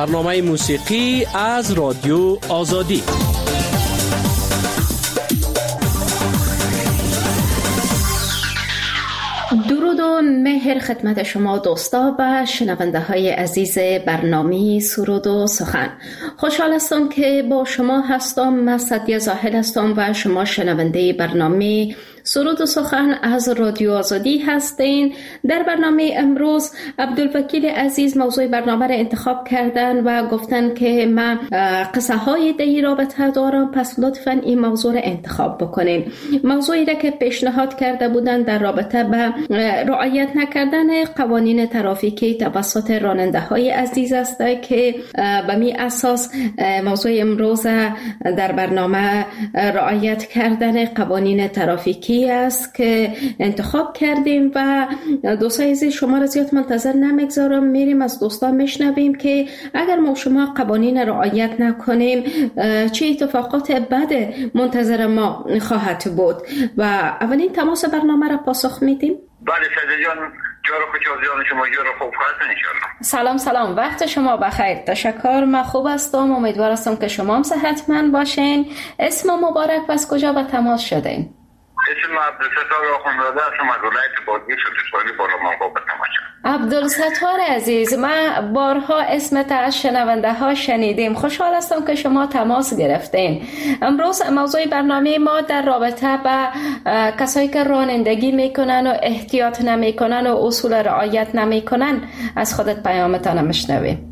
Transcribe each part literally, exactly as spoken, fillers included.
برنامه موسیقی از رادیو آزادی. درود و مهر خدمت شما دوستا و شنونده های عزیز برنامه سرود و سخن. خوشحال هستم که با شما هستم. من سعدیه زاهد هستم و شما شنونده برنامه سرود و سخن از رادیو آزادی هستین. در برنامه امروز عبدالوکیل عزیز موضوع برنامه را انتخاب کردن و گفتن که من قصه های دی رابطه دارم، پس لطفاً این موضوع را انتخاب بکنین. موضوعی را که پیشنهاد کرده بودن در رابطه به رعایت نکردن قوانین ترافیکی توسط راننده های عزیز است که به می اساس موضوع امروز در برنامه رعایت کردن قوانین ترافیکی است که انتخاب کردیم و دوستان عزیز شما را زیاد منتظر نمیگذارم، میریم از دوستان میشنویم که اگر ما شما قوانین رعایت نکنیم چه اتفاقات بد منتظر ما خواهد بود. و اولین تماس برنامه را پاسخ میدیم. بله سعید جان، جارو خوش جان شما، جارو خوب هستین ان شاء الله. سلام سلام، وقت شما بخیر. تشکر، من خوب هستم، امیدوار هستم که شما هم صحتمند باشین. اسم مبارک و از کجا به تماس شدین؟ اسم عبدالستار آخوندزاده هستم از ولایت بادغیس سواری بالامنگاه به تماس شدم. عبدالستار عزیز، من بارها اسمت از شنونده ها شنیدیم. خوشحال هستم که شما تماس گرفتین. امروز موضوع برنامه ما در رابطه با کسایی که رانندگی میکنن و احتیاط نمیکنن و اصول رعایت نمیکنن از خودت پیامتان میشنویم.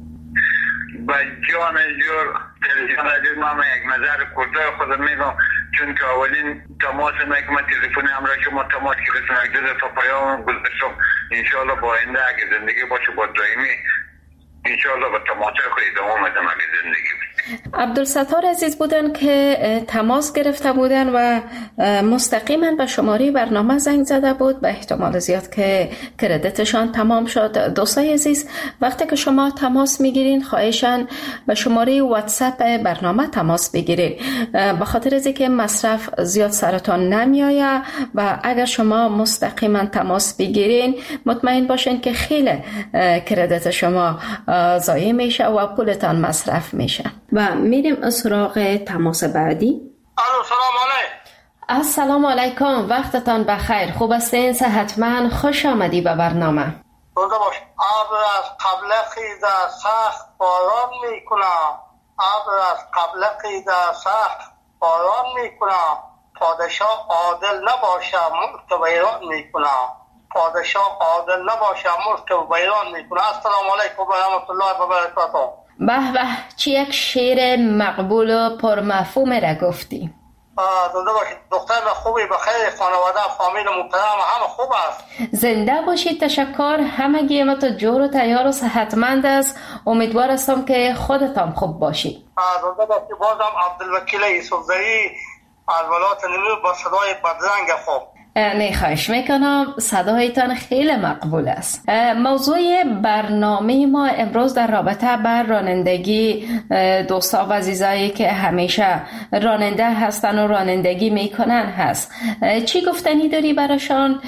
با جان جور تلویزیون عزیز ما یک نظر کوتاه خودم میگم، چون که اولین تماس ما که تلفن همراه شما تماس گرفتم یک دو دفعه پیام گذاشتم. انشاءالله با آینده اگه زندگی باشه با دائمی انشاءالله با تماس خود ادامه میدم اگه زندگی باشه. عبدالستار عزیز بودن که تماس گرفته بودن و مستقیما به شماره برنامه زنگ زده بود. به احتمال زیاد که کردیتشان تمام شد. دوستای عزیز، وقتی که شما تماس میگیرین خواهشاً به شماره واتساپ برنامه تماس بگیرید، به خاطر از اینکه مصرف زیاد سرتان نمیآید و اگر شما مستقیما تماس بگیرین مطمئن باشین که خیلی کردیت شما ضایع میشه و پولتان مصرف میشه. و میریم سراغ تماس بعدی. الو، سلام علیکم. السلام علیکم، وقتتان بخیر. خوب هستین؟ صحتمند؟ خوش آمدی به برنامه. روزه باش. ابر از قبل خیزه سخت باران میکنم، ابر از قبل خیزه سخت باران میکنم، پادشاه عادل نباشه ملک ویران میکنم، پادشاه عادل نباشه ملک ویران میکنم. السلام علیکم و رحمت الله و برکاته. به به، چی یک شعر مقبول و پرمفهوم را گفتی. زنده باشید. دختر خوبی بخیر، خانواده فامیل محترم همه خوب است. زنده باشید. تشکر. همگی ما تو جور و تیار و صحتمند است. امیدوار هستم که خودتان خوب باشید. زنده باشید. بازم عبدالوکیل یوسفزئی از ولایت نیمروز با صدای بدرنگ خوب. نه خواهش میکنم، صدایتان خیلی مقبول است. موضوع برنامه ما امروز در رابطه بر رانندگی دوستا و عزیزایی که همیشه راننده هستن و رانندگی میکنن هست. چی گفتنی داری براشان؟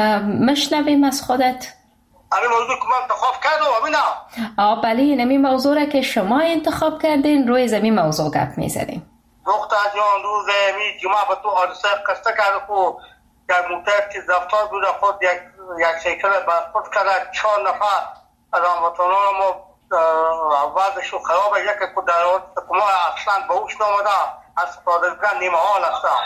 مشنویم از خودت. همین موضوع که من انتخاب کردم همین آه بله، این موضوع را که شما انتخاب کردین روی زمین موضوع گپ میزدیم. دختر جان روز می جمعه به تو حادثه قصه کرده که یک موتر که رفتار بود خود یک یک سیکل برخورد کرده، چهار نفر از هموطنان ما وضعشون خرابه، یکی که در ما اصلا به هوش نامده از پادگان نیمه حال هستن.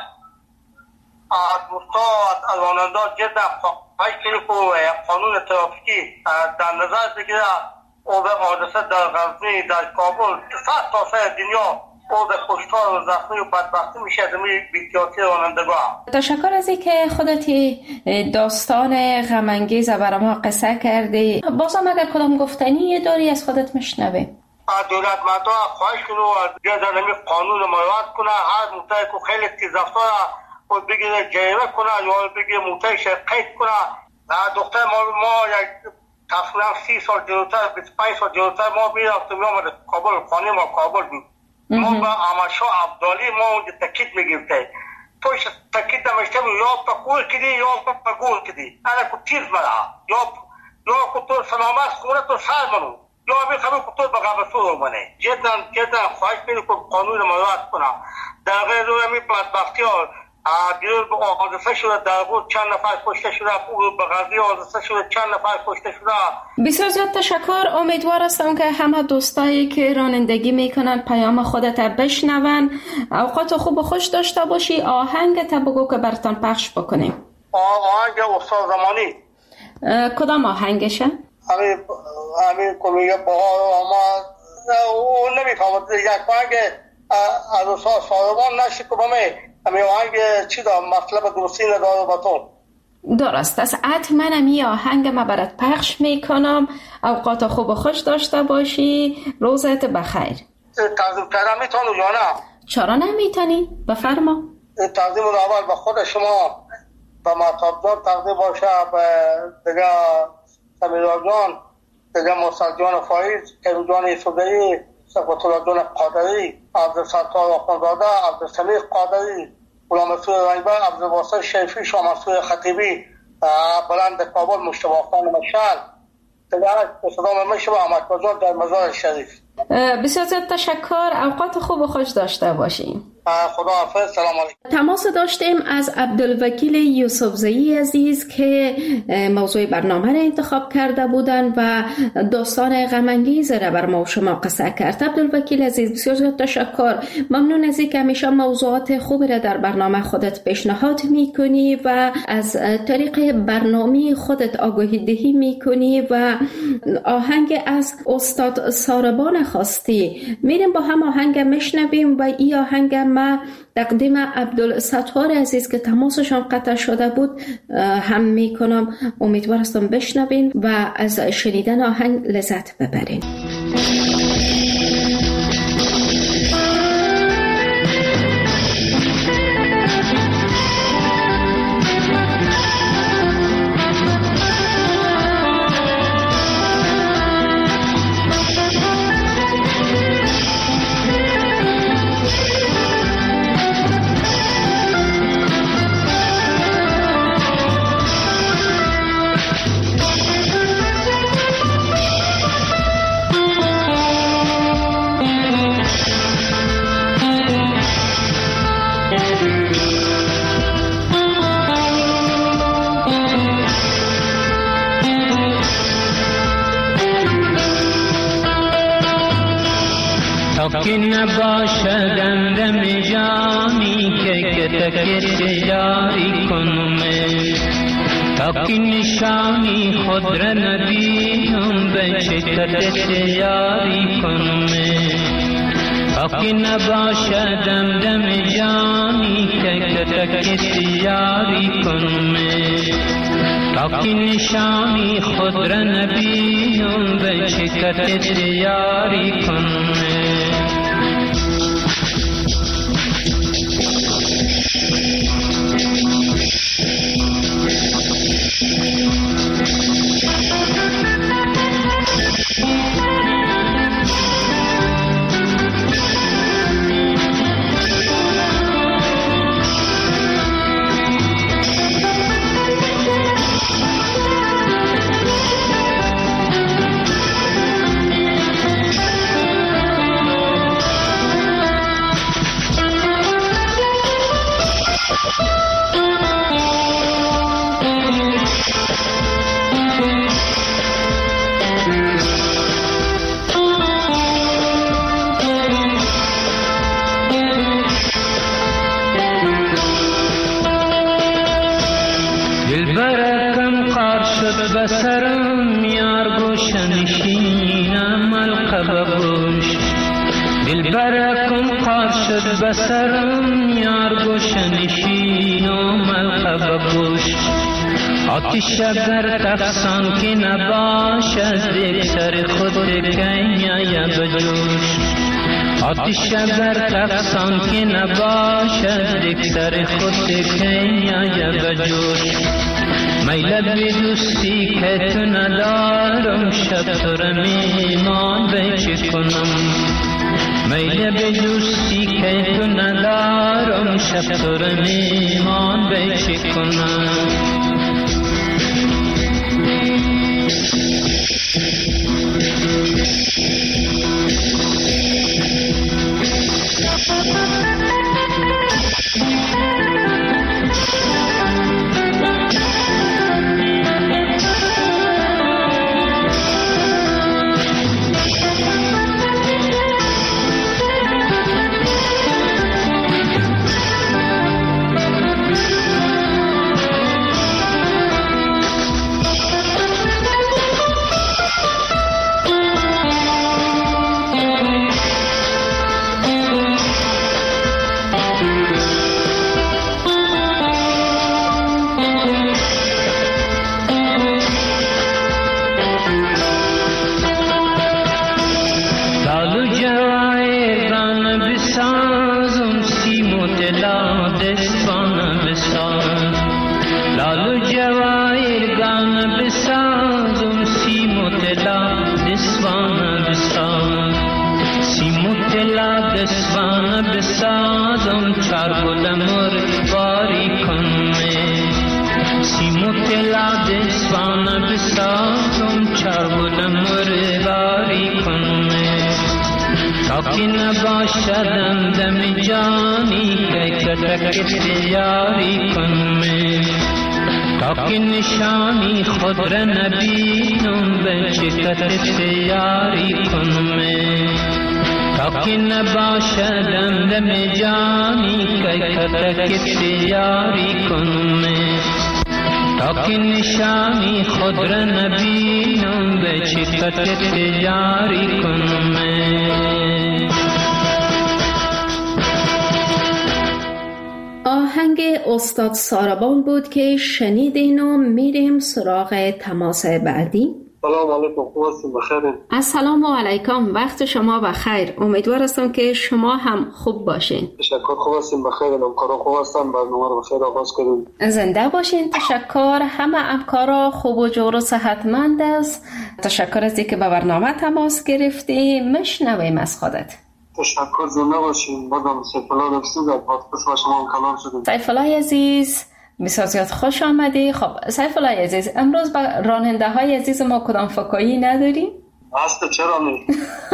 از دوستا از راننده جدا خواهش کنیم که قانون ترافیکی در نظر بگیره او به حادثه در غزنی در کابل صد تا سه دنیا او به کشتار و زخمی و بدبختی میشه از می بی‌احتیاطی رانندگان. تشکر از اینکه خودتی داستان غم انگیز برای ما قصه کردی. بازم اگر کدام گفتنی داری از خودت میشنویم. دولت مردم خواهش کنه و بیاد نمی قانون مراعات کنه. هر موتر که خیلی تیز رفتار خود بگیره جریمه کنه یا بگیره موترش قید کنه. دختر ما ما یک تقریبا سی سال جلوتر بیست و پنج سال جلوتر ما میرفتیم میامد کابل، خانه ما کابل بود. ما با امشا عبدالی ما اونجا تکید میگیرده توش تکید نمیشته یا پا کول کدی یا پا گول کدی انا که تیز مرا یا یا که تو سلامت خونه تو سر منو یا همین خبر کتور به قبطور اومنه جدا جدا خواهش بینی که قانون مراعات کنم. در غیر روی همین بدبختی ها دیروز به حادثه شده، در بود چند نفر کشته شده، به غزی حادثه شده چند نفر کشته شده. بسیار زیاد تشکر. امیدوار هستم که همه دوستایی که رانندگی میکنن پیام خودت بشنون. اوقات خوب و خوش داشته باشی. آهنگ بگو که براتون پخش بکنیم. آهنگ استاد زمانی. کدام آهنگشه؟ همین همین کمیه بهار آمد. اون نمیفهمد یک آهنگ از استاد ساربان نشی که بمه همین آهنگ چی دارم مطلب درستی نداره با تو. درست است. حتما همی آهنگ ما برات پخش میکنم. اوقات خوب و خوش داشته باشی. روزت بخیر. تقدیم کردم میتونم یا نه؟ چرا نمیتونی؟ بفرما. تقدیم اول به خود شما به مطاب جان تقدیم باشه، به دیگه سمیرا جان، دیگه مصر جان فایز، کرو جان ایسودهی، سفت الله جان قادری، عبدالستار آخوندزاده، عبدالسمیق قادری، غلام مسعود رنگبر، عبدالواسط شیفی، شاه منصور خطیبی، بلند کابل مجتبی خان مشعل، دیگه به صدام میشه به احمد جان در مزار شریف. بسیار زیاد تشکر. اوقات خوب و خوش داشته باشیم. خدا حافظ. سلام علیکم. تماس داشتیم از عبدالوکیل یوسفزئی عزیز که موضوع برنامه را انتخاب کرده بودند و داستان غم انگیز را بر ما و شما قصه کرد. عبدالوکیل عزیز بسیار زیاد تشکر. ممنون از اینکه همیشه موضوعات خوب را در برنامه خودت پیشنهاد میکنی و از طریق برنامه خودت آگاهی دهی میکنی و آهنگ از استاد ساربان خواستی. میریم با هم آهنگ میشنویم و این آهنگ ما تقدیم عبدالستار عزیز که تماسشان قطع شده بود هم میکنم. امیدوار هستم بشنوین و از شنیدن آهنگ لذت ببرین. که نباشد اندم جانی که کتک یاری کنمه تا که نشانی خود را نبینم به چکت یاری کنمه تا که نباشد اندم جانی که کتک یاری کنمه تا که نشانی خود را نبینم به چکت یاری کنمه بسرم یار گوشنشینم القب گوش دل برکم قار شد بسرم یار گوشنشینم القب گوش آتش در تفسان که نباشد یک سر خود کنیا یا بجوش آتش در تفسان که نباشد یک سر خود کنیا یا بجوش میل به دوستی که تو ندارم شب تو را میمان به چه کنم میل به دوستی که تو ندارم شب تو را میمان به چه کنم آهنگ استاد ساربان بود که شنیدین و میریم سراغ تماس بعدی. سلام علیکم، خوب هستین؟ بخیر. السلام علیکم، وقت شما بخیر. امیدوار هستم که شما هم خوب باشین. تشکر، خوب هستین؟ بخیر. همکارا خوب هستن؟ برنامه رو بخیر آغاز کنیم. زنده باشین. تشکر. همه همکارا خوب و جور و صحتمند است. تشکر از اینکه به برنامه تماس گرفتی. مشنویم از خودت. تشکر، زنده باشین. بازم سیفالله رفسید از پادکست با شما هم کلام شدیم. سیفالله عزیز بسیار زیاد خوش آمدی. خب سیفالله عزیز، امروز با راننده های عزیز ما کدام فکایی نداریم؟ هست، چرا نی؟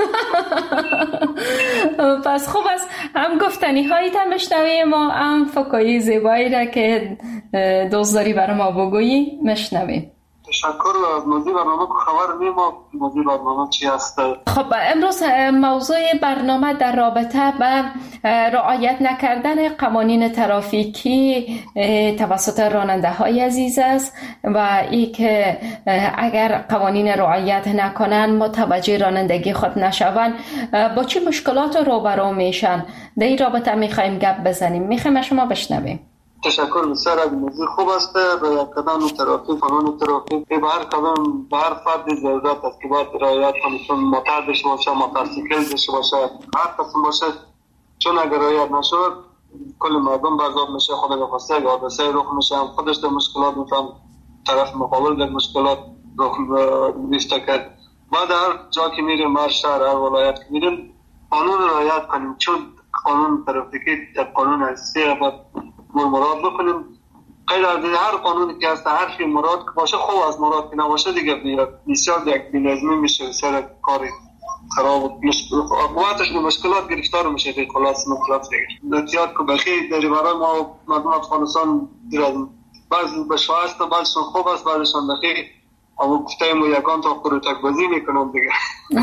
پس خوب است هم گفتنی هایی تا مشنویم ما هم فکایی زیبایی را که دوست داری برای ما بگویی مشنویم. تشکر. از موضوع برنامه که خبر نیم ما موضوع برنامه چی هست؟ خب امروز موضوع برنامه در رابطه به رعایت نکردن قوانین ترافیکی توسط راننده های عزیز است و ای که اگر قوانین رعایت نکنن متوجه رانندگی خود نشوند با چه مشکلات روبرو میشن. در این رابطه میخوایم گپ بزنیم. میخوایم شما بشنویم. تشکر. بسیار از موضوع خوب است. رعایت کردن ترافیک، قانون ترافیک به هر قدم به هر فرد ضرورت است که باید رعایت کنه، چون موتور داشته باشه، موتورسیکل داشته باشه، هر قسم باشه، چون اگر رعایت نشود کل مردم برزاد میشه، خود نخواسته اگر حادثه رخ میشه، هم خودش در مشکلات میفهم، طرف مقابل در مشکلات رخ میفته کرد. بعد هر جا که میریم، هر شهر، هر ولایت که میریم قانون رعایت کنیم، چون قانون ترافیکی در قانون اساسی باید مراد بکنیم. غیر از هر قانونی که هست، هر فی مراد که باشه خوب از مراد که نباشه دیگه بسیار یک بی‌نظمی میشه، سر کاری خراب و قوتش به مشکلات گرفتار میشه. دیگه خلاص مطلب دیگه احتیاط که بخیر داری برای ما مردم افغانستان دیرازم بعضی به شایست بعضشون خوب است، بعضشون بخیر. اما گفتیم و یکان تا قروتک بازی میکنم دیگه.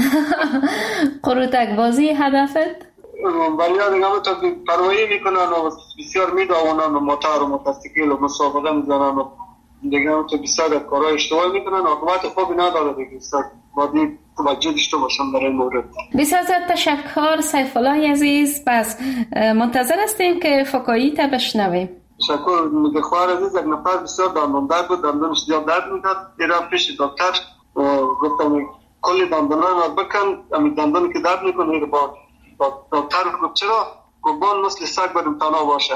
قروتک بازی هدفت؟ ولی دیگه همه تا پروایی میکنن و بسیار میداونن و موتور و موتورسیکل و مسابقه میزنن و دیگه همه تا بسیار کارهای اشتباه میکنن و عاقبت خوبی نداره دیگه. بسیار باید توجه داشته باشم در این مورد. بسیار زیاد تشکر سیفالله عزیز. پس منتظر هستیم که فکایی تا بشنویم. تشکر. مگخوار عزیز یک نفر بسیار دندان درد بود، دندانش زیاد درد میکرد، دیرم پیش دکتر و گفتم کلی دندان رو بکن، امی دندانی که درد میکنه با دکتر گفت چرا؟ گفتم مثل سگ بریم تنها باشه.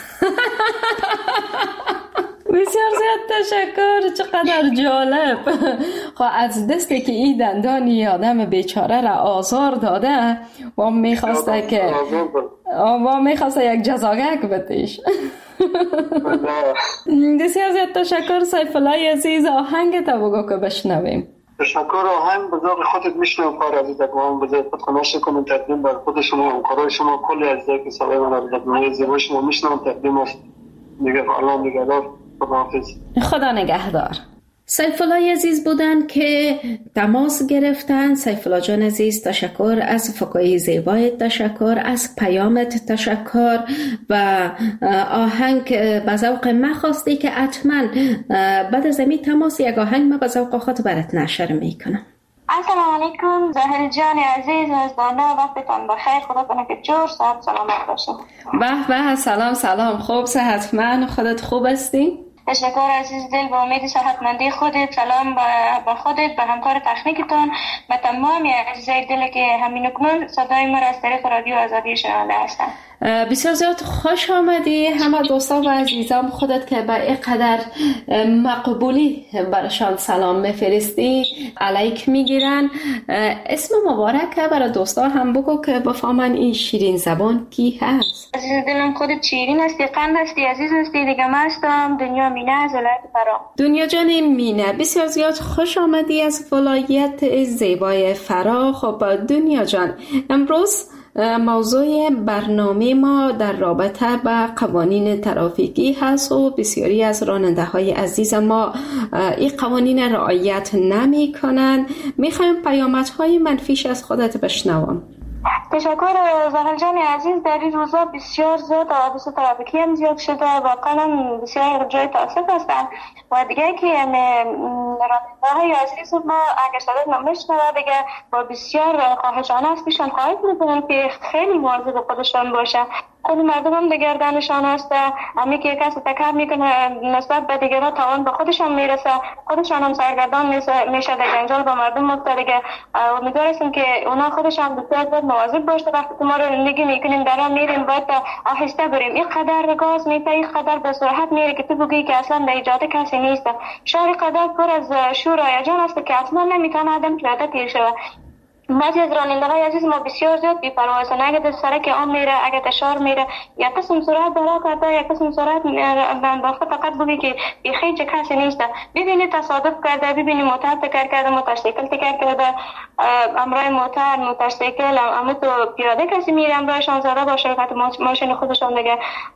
بسیار زیاد تشکر. چقدر جالب. خب از دستی که این دندانی آدم بیچاره را آزار داده و میخواسته که و میخواسته یک جزاگک بتیش. بسیار زیاد تشکر سیفالله عزیز. آهنگ تا بگو که بشنویم. تشکر. آهنگ به ذوق خودت میشنم کار عزیز اگوان بذارید خود خماش کنم تقدیم بر خود شما همکارای شما کلی عزیزایی که سابقه من از دنیای زیبا شما میشنم تقدیم است. دیگه الله نگهدار. خداحافظ. خدا نگهدار. سیف الله عزیز بودن که تماس گرفتن. سیف الله جان عزیز تشکر، از فکای زیبایت تشکر، از پیامت تشکر و آهنگ به ذوق من خواستی که حتما بعد از این تماس یک آهنگ من به ذوق خود برات نشر میکنم. السلام علیکم زاهل جان عزیز، از دانا وقتتان بخیر، خدا کنه که جور صحت سلامت باشین. به به، سلام سلام، خوب صحتمند، خودت خوب هستی؟ تشکر عزیز دل، با امید صحتمندی خودت. سلام با خودت، به همکار تکنیکتان، به تمام عزیزای دل که همین اکنون صدای ما را از طریق رادیو آزادی شنونده هستند. بسیار زیاد خوش آمدی. همه دوستان و عزیزان خودت که به اینقدر مقبولی برشان سلام میفرستی علیک میگیرن. اسم مبارک برای دوستان هم بگو که بفهمن این شیرین زبان کی هست. عزیز دلم خودت شیرین هستی، قند هستی، عزیز هستی. دیگه من هستم دنیا مینه از ولایت فرا. دنیا جان مینه، بسیار زیاد خوش آمدی از ولایت زیبای فرا. خب دنیا جان، امروز موضوع برنامه ما در رابطه با قوانین ترافیکی هست و بسیاری از راننده های عزیز ما این قوانین رعایت نمی کنند. میخوایم پیامد های منفیش از خودت بشنوم. تشکر زهر جان عزیز. در این روزا بسیار زیاد حوادث ترافیکی هم زیاد شده، واقعا بسیار جای تاسف هستن و دیگه که راننده های عزیز ما اگر صدای نمیشنوه دیگه با بسیار خواهشانه است پیشان خواهد میکنم که خیلی مواظب خودشان باشه. خود مردم هم دگردنشان هست، همی که کسی تکر میکنه نسبت به دیگران تاوان به خودشان میرسه، خودشان هم سرگردان میشه در جنجال با مردم مفترگه. امیدوارستم که اونا خودشان بسیار مواظب باشه. وقتی که ما رو زندگی میکنیم در راه میریم باید آهسته بریم. این قدر گاز میپه، این قدر به سرعت میره که تو بگی که اصلا در جاده کسی نیست. شهر قدر پر از شور و هیجان است که اصلا نمیتونه آدم پیاده تیر شود. بعضی از راننده های عزیز ما بسیار زیاد بی‌پروا هستند. اگه در سرک عام میره، اگه تشار میره، یا قسم سرعت بالا کرده، یا قسم سرعت انداخته، فقط بگی که بیخی چه کسی نیست. ببینی تصادف کرده، ببینی موتور تکر کرده، موتورسیکل تکر کرده، امرای موتور، موتورسیکل، اما تو پیاده کسی میره امرایشان زده با شرکت ماشین خودشان دیگه.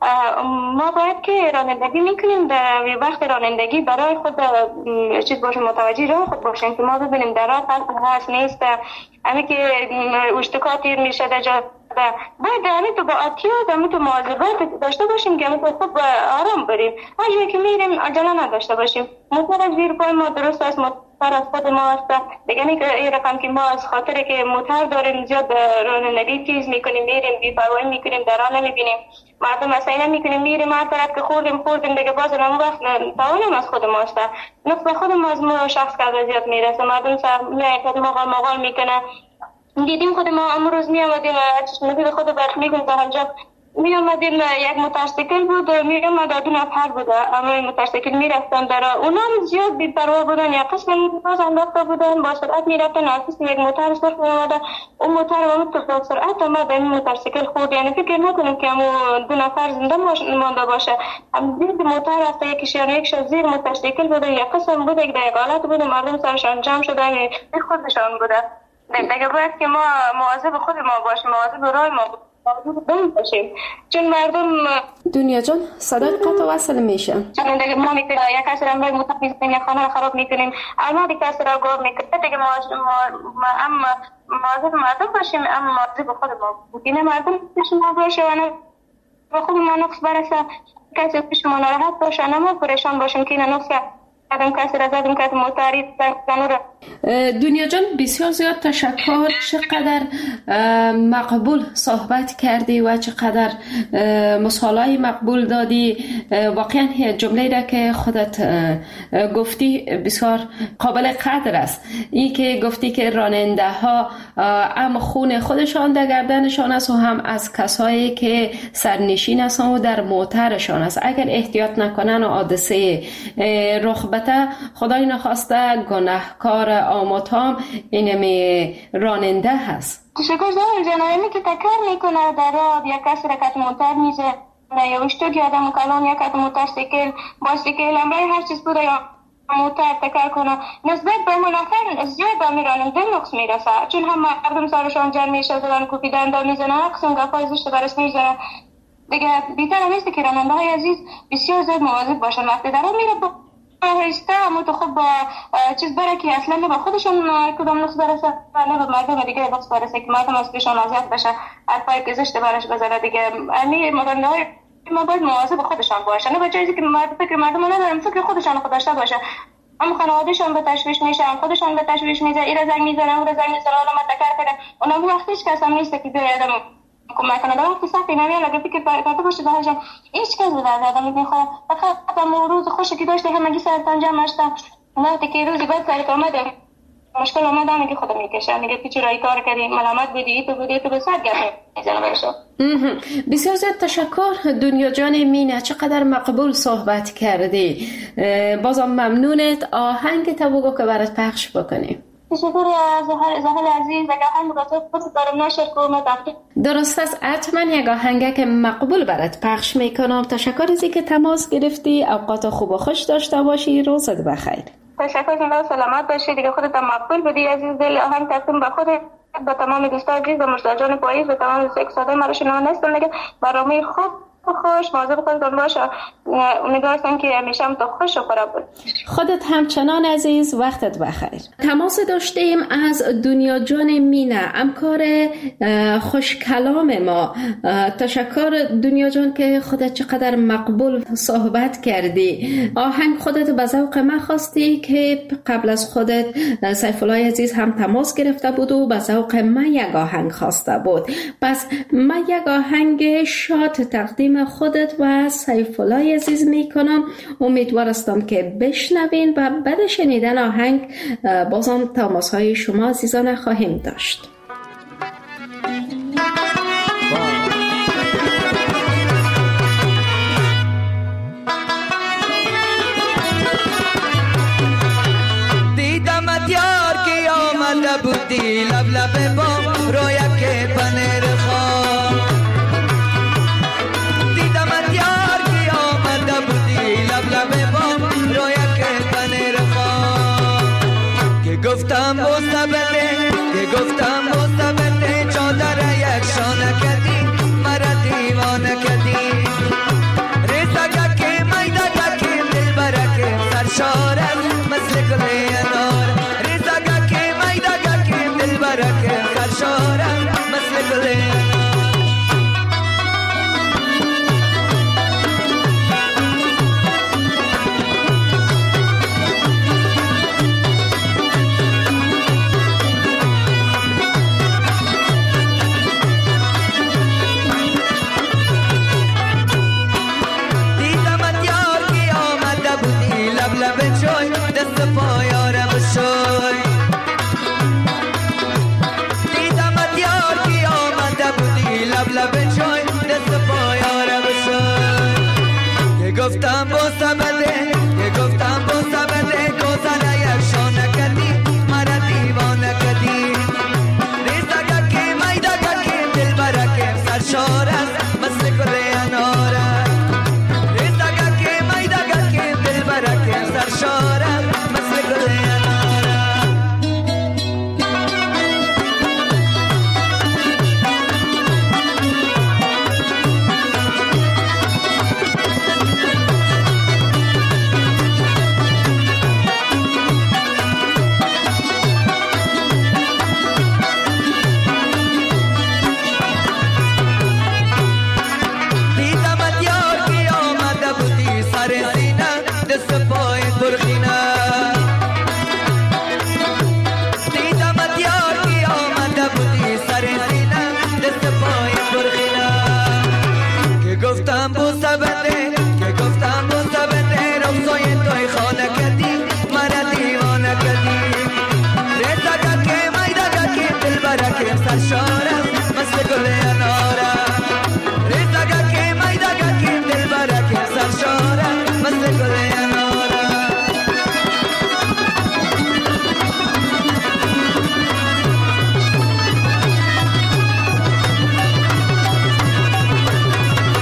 ما باید که رانندگی میکنیم در وقت رانندگی برای خود چیز باشیم، متوجه راه خود باشیم که ما ببینیم در راه هست نیست. امی که اشتکا تیر میشه در جا باید امی تو با احتیاط امی تو مواظبت داشته باشیم که امی تو خوب آرام بریم. هر جایی که میریم عجله نداشته باشیم. موتور از زیر پای ما درست است، موتور از خود ما است. دیگه این رقم که ما از خاطر که موتور داریم زیاد رانندگی تیز میکنیم، میریم بی‌پروایی میکنیم، در راه نمیبینیم مردم اصلا نمیکنیم، میریم هر طرف که خوردیم خوردیم دیگه باز اون وقت تاوانم از خود ماست. نقص به خود ما از ما شخص که زیاد میرسه. مردم سر میاد مغال مغال میکنه. دیدیم خود ما امروز می آمدیم چشمگیر خود برش میگم در همجا می آمدیم یک موتورسیکل بود، می آمد دو نفر بود، اما موتورسیکل می رفتن در اونا زیاد بی‌پروا بودن، یا قسم باز انداخته بودن با سرعت می رفتن. از یک موتور سرخ می آمده، اون موتور آمد تو سرعت آمد این موتورسیکل خورد. یعنی فکر نکنیم که همون دو نفر زنده مانده باشه. هم دید موتور است یکیش یا یکش زیر موتورسیکل بوده، یا قسم بوده که در یک حالت بوده مردم سرشان جمع شدن خودشان بوده. دیگه باید که ما مواظب خود ما باشیم، مواظب راه ما باشیم، چون مردم دنیا جان صدای قطع وصل میشه. چون دیگه ما میکنیم یک کسی را باید مطمئن میکنیم، یک خانه را خراب میکنیم، اما دیگه کسی را گوه میکنیم. دیگه ما هم مواظب مردم باشیم، اما مواظب خود ما بودیم. مردم پیش ما باشه و خود ما نقص برسه، کسی پیش ما ناراحت باشه، اما پریشان باشیم که این نقص کردم کسی را زدم که موتاری زنو. دنیا جان بسیار زیاد تشکر. چقدر مقبول صحبت کردی و چقدر مثالای مقبول دادی. واقعا جمله را که خودت گفتی بسیار قابل قدر است. این که گفتی که راننده ها هم خون خودشان در گردنشان است و هم از کسایی که سرنشین هستند و در موترشان است. اگر احتیاط نکنن و حادثه رخ بده، خدای نخواسته گناهکار آماتام اینمی راننده هست. تشکر زهر جان. اینی که تکر میکنه در راه، یا کسی را که موتور میزه، یا اشتوک یا آدم کلان، یا که موتورسیکل، بایسیکل، امرای هر چیز بوده، یا موتر تکر کنه نسبت به اون نفر زیاد میرانم دل نقص میرسه، چون هم مردم سرشان جمع میشه زدن کوپیدن دا میزنن قسم گفای زشت برش میزنن دیگه. بیتر همیسته که راننده های عزیز بسیار زیاد مواظب باشن وقتی در اون میره آهسته اما تو خب چیز بره که اصلا نه به خودشون کدام نقص برسه نه به مردم دیگه نقص برسه که مردم از پیشان اذیت بشه حرفای که زشت برش بزنه دیگه. امی راننده های ما باید مواظب خودشان باشن، نه به جایی که مردم فکر مردم ندارن فکر خودشان خود داشته باشه. اما خانوادهشان به تشویش میشن، خودشان به تشویش میزه، این را زنگ میزنن اون را زنگ میزنن حالا ما تکر کنه اونم وقتش کس هم نیست که بیاید کمک کنه. در وقتی سختی نمیاد لگه فکر کرده باشه ده جان هیچ کس به درد آدم میخوره. فقط اما روز خوشی که داشته همگی سرطان جمع شدن وقتی که روزی بعد سرت آمده مشکل آمده همه که خودم میکشه میگه که چرا این کار کردی ملامت بودی تو بودی تو به سر گرد میزنه برشو. بسیار زیاد تشکر دنیا جان مینه، چقدر مقبول صحبت کردی. بازم ممنونت. آهنگ تو بگو که برات پخش بکنیم. تشکر زهر زهر عزیز. اگه آهنگ برات خود دارم نشر کنم تقدیم. درست است، حتما یک آهنگ که مقبول برات پخش میکنم. تشکر از اینکه تماس گرفتی. اوقات خوب و خوش داشته باشی. روزت بخیر. تشکر جناب سلامت باشی دیگه. خودت مقبول بودی عزیز دل. آهنگ تقدیم به خودت با تمام دوستان عزیز و مرتضی پاییز و تمام سکساده مرا شنونده هستم دیگه. برنامه خوب خوش مواظب خودتون باشه. امیدوارم که همیشه هم تو خوش و خراب بود. خودت همچنان عزیز. وقتت بخیر. تماس داشتیم از دنیا جان مینه، همکار خوش کلام ما. تشکر دنیا جان که خودت چقدر مقبول صحبت کردی. آهنگ خودت به ذوق من خواستی که قبل از خودت سیف الله عزیز هم تماس گرفته بود و به ذوق من یک آهنگ خواسته بود. پس من یک آهنگ شاد تقدیم خودت و سیف الله عزیز میکنم. امیدوارم که بشنوین و بعد شنیدن آهنگ بازم تماس های شما عزیزان خواهیم داشت. دیدمت یار که آمده بودی لب لب بام رویا که پنیر خواه. دیدمت یار که آمده بودی لب لب بام رویا که پنیر خواه. که گفتم بوسته بده که گفتم بوسته بده چادر یک شانه کردی مرا دیوانه کردی. ریزه که میده که دل برکه سرشارم مثل گل انار. ریزه که میده که دل برکه سرشارم مثل گل انار. گفتم بوسه بده که گفتم بوسه بده گوزنه یک شانه کردی مرا دیوانه کردی. ریزه که میده که دل برکه سرشار است مثل گل انار. ریزه که میده که دل برکه سرشار است مثل گل انار. گفتم بوسه بده که گفتم بوسه بده روزای توی خانه کردی مرا دیوانه کردی. ریزه که میده که دل برکه سرشارم مثل گل انار. ریزه که میده که دل برکه سرشارم مثل گل انار.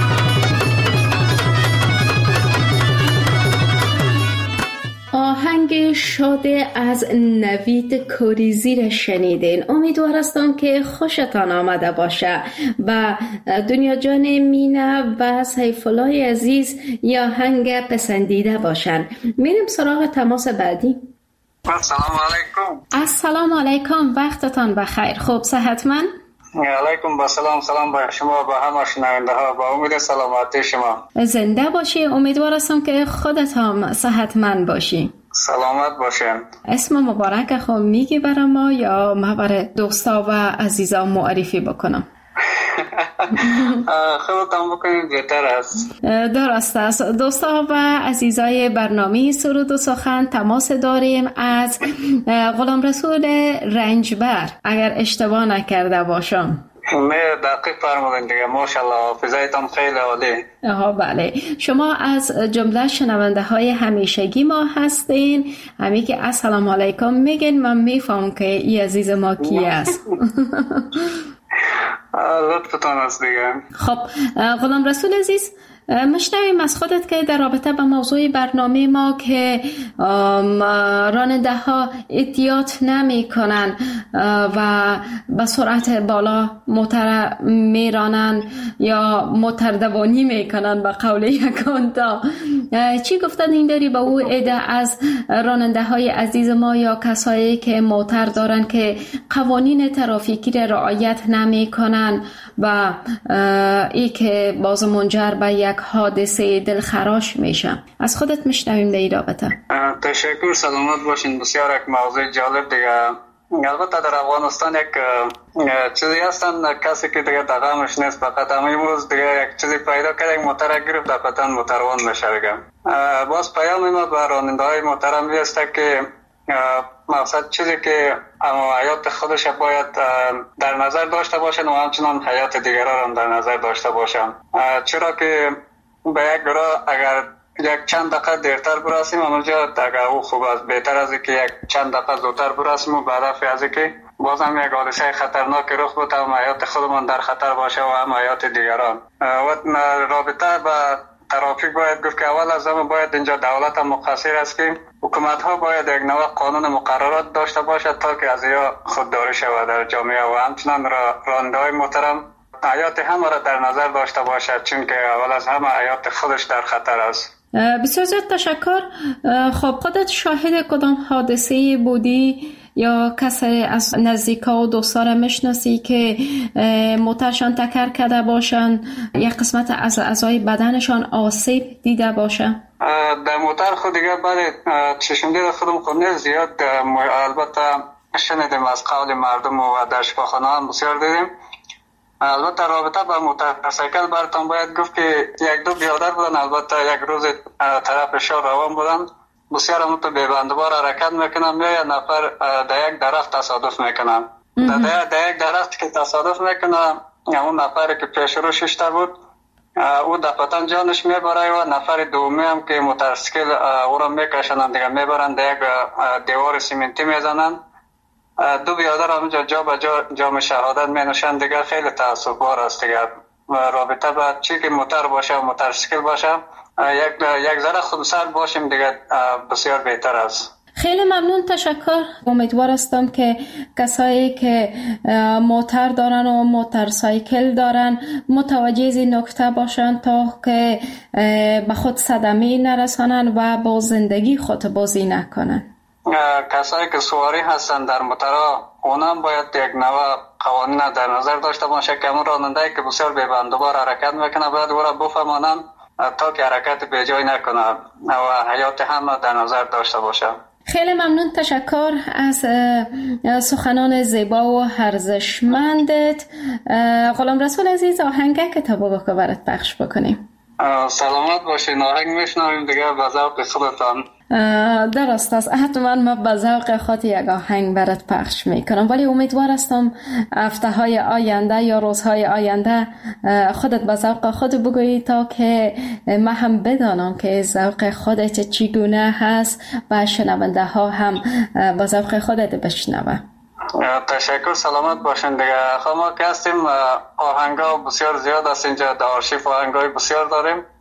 آهنگ صدای شاد از نوید کوریزی را شنیدین. امیدوار هستم که خوشتان آمده باشه و دنیا جان مینا و سیف الله عزیز یا هنگ پسندیده باشن. میریم سراغ تماس بعدی. السلام علیکم. السلام علیکم، وقتتان بخیر. خوب صحتمند؟ علیکم با سلام. سلام با شما، با همه شنونده ها، با امید سلامتی شما. زنده باشی. امیدوار هستم که خودت هم صحتمند باشی. سلامت باشین. اسم مبارک خود میگی برای ما یا ما برای دوستا و عزیزان معرفی بکنم؟ خودتان بکنید بهتر است. درست است. دوستا و عزیزای برنامه سرود و سخن تماس داریم از غلام رسول رنجبر، اگر اشتباه نکرده باشم. نه دقیق فرمودین دیگه، ماشاءالله حافظه‌تان خیلی عالی. آها بله، شما از جمله شنونده های همیشگی ما هستین. همی که السلام علیکم میگین من میفهم که این عزیز ما کی است. لطفتان است دیگه. خب غلام رسول عزیز، مشنویم از خودت که در رابطه با موضوع برنامه ما که راننده ها احتیاط نمی کنن و به سرعت بالا موتر می رانن یا موتر دوانی می کنن به قول یکان تا، چی گفتن این داری به او عده از راننده های عزیز ما یا کسایی که موتر دارن که قوانین ترافیکی را رعایت نمی کنن و ای که باز منجر به یک حادثه دلخراش میشه؟ از خودت میشنویم در این رابطه. تشکر، سلامت باشین. بسیار یک موضوع جالب دیگه. البته در افغانستان یک چیزی هستن کسی که دیگه دغمش نیست، فقط امروز دیگه یک چیزی پیدا کرد، یک موتر گرفت دقیقاً موتروان میشه دیگه. باز پیام ما به راننده های محترم میسته که مقصد چیزی که اما حیات خودش باید در نظر داشته باشن و همچنان حیات دیگران هم در نظر داشته باشن، چرا که به یک گروه اگر یک چند دقیقه دیرتر برسیم اونجا اگر او خوب است، بهتر از که یک چند دقیقه زودتر برسیم و بعد از که بازم یک حادثه خطرناک رخ بده و حیات خودمان در خطر باشه و هم حیات دیگران. و رابطه با ترافیک باید گفت که اول از همه باید اینجا دولت هم مقصر است که حکومت ها باید یک نوع قانون مقررات داشته باشد تا که از یا خودداری شود در جامعه و همچنان راننده های محترم حیات همه را در نظر داشته باشد، چون که اول از همه حیات خودش در خطر است. بسیار زیاد تشکر. خب خودت شاهد کدام حادثه بودی یا کسی از نزدیکا و دوستا را میشناسی که موترشان تکر کرده باشن یا قسمت از اعضای بدنشان آسیب دیده باشن؟ در موتر خود دیگه بله چشمدید خودم خود نیست زیاد، البته شنیدیم از قول مردم و در شفاخانه هم بسیار دیدیم. البته رابطه با موتورسیکل براتون باید گفت که یک دو بیادر بودن، البته یک روز طرف شهر روان بودن، بسیار هم تو بیبندوار حرکت میکنم یا یک نفر در یک درخت تصادف میکنم. در, در یک درخت که تصادف میکنم اون نفری که پیش رو ششته بود او دفعتا جانش میبره و نفر دومی هم که موتورسیکل او را میکشنن دیگه میبرن در یک دیوار سیمنتی میزنن. دو بیادر همونجا جا به جا جام شهادت می نوشن دیگه. خیلی تأسف بار است دیگه. رابطه با چی که موتر باشه و موتورسیکل باشه یک یک ذره خودسر باشیم دیگه بسیار بهتر است. خیلی ممنون، تشکر. امیدوار هستم که کسایی که موتر دارن و موتورسایکل دارن متوجه این نکته باشن تا که به خود صدمه نرسانن و با زندگی خود بازی نکنن. کسایی که سواری هستن در موترها اونم باید یک نوع قوانین در نظر داشته باشه که اون راننده‌ای که بسیار بی‌بندوبار حرکت میکنه باید او را بفهمانن تا که حرکت به جای نکنه و حیات هم در نظر داشته باشه. خیلی ممنون، تشکر از سخنان زیبا و ارزشمندت. غلام رسول عزیز، آهنگ کتابو که برات پخش بکنیم. سلامت باشین. آهنگ میشنویم دیگه به ذوق خودتان. درست است، حتما ما به ذوق خود یک آهنگ برات پخش میکنم، ولی امیدوار هستم هفته های آینده یا روزهای آینده خودت به ذوق خود بگویی تا که ما هم بدانم که ذوق خودت چگونه هست و شنونده ها هم به ذوق خودت بشنوه. تشکر، سلامت باشین دیگه. خب ما که هستیم آهنگا بسیار زیاد است اینجا، در آرشیف آهنگای بسیار داریم.